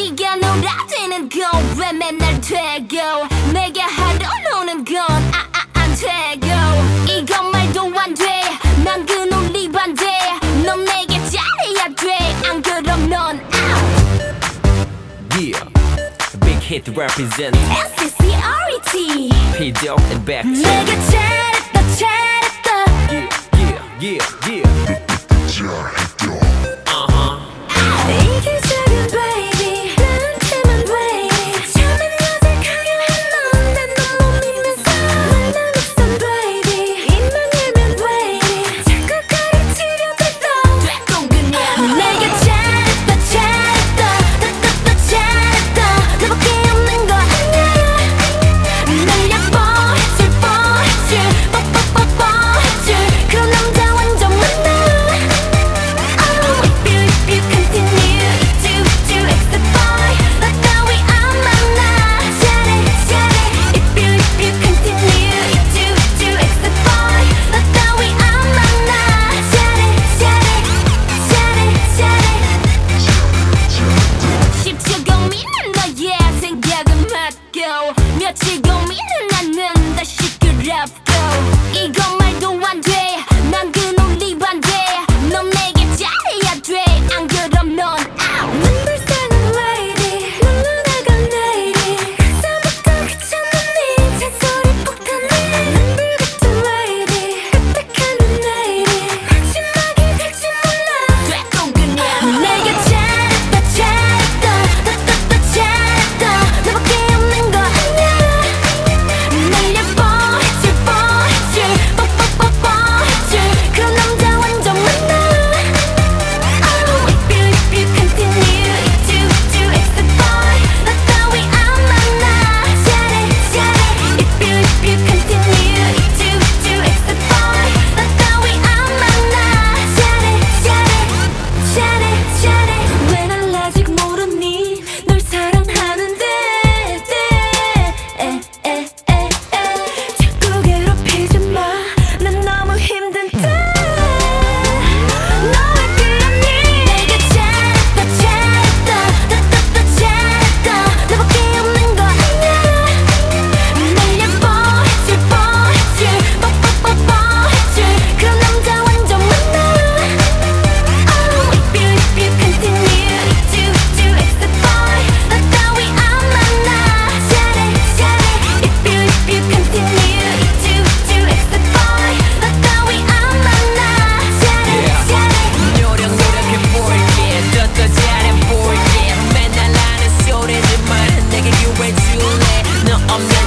네가 놀아대는 건 왜 맨날 되고 내게 하러 노는 건 안 되고 이건 말도 안 돼 난 그 논리 반대 넌 내게 잘해야 돼 안 그럼 넌 out. Yeah, big hit represent SCCRET P Dog and back. 내가 잘했다 잘했다 Yeah, yeah, yeah, yeah. 이게 작은 baby 나한테만 왜 이래 처음엔 어색하게 했는데 넌 못 믿면서 말만 없던 baby 입만 열면 왜 이래 자꾸 가르치려고 또 그냥 내가 잘했다 잘했다 더 잘했다 너밖에 없는 거 아냐 날 예뻐해줄 뽀해줄 뽀뽀뽀뽀해줄 그런 남자 완전 많아 며칠 고민은 않는 다 시끄럽고 이건 말도 안 돼 난 그 논리 반대 넌 내게 잘해야 돼 안 그럼 넌 out. 난 불쌍한 lady 놀러나간 lady 그때부터 귀찮은 네 잔소리 폭탄해 난 불같은 lady 빽빽하는 lady 한심하게 될 줄 몰라 됐고 그냥 내가 잘했다 잘했다 더 잘했다 너밖에 없는 거 아냐 날 예뻐해줄 뽀해줄 뽀뽀뽀뽀해줄 그런 남자 완전 많아 If you continue to exit boy 나 따위 안 만나 잘해 잘해 If you continue to exit boy 나 따위 안 만나 잘해 잘해 잘해 잘해 왜 날 아직 모르니 널 사랑하는데 자꾸 괴롭히지 마 난 너무 힘든데 너 왜 그러니 내가 잘했다 잘했다 더 잘했다 너밖에 없는 거 아냐 날 예뻐해줄 뽀해줄 뽀뽀뽀뽀해줄 그런 남자 완전 많아 If you continue to exit boy 나 따위 안 만나 잘해 잘해 If you continue to exit boy 나 따위 안 만나 잘해 잘해 노력해 볼게 더 잘해 볼게 맨날 하는 소리지만 내게 기회 줄래 너 없는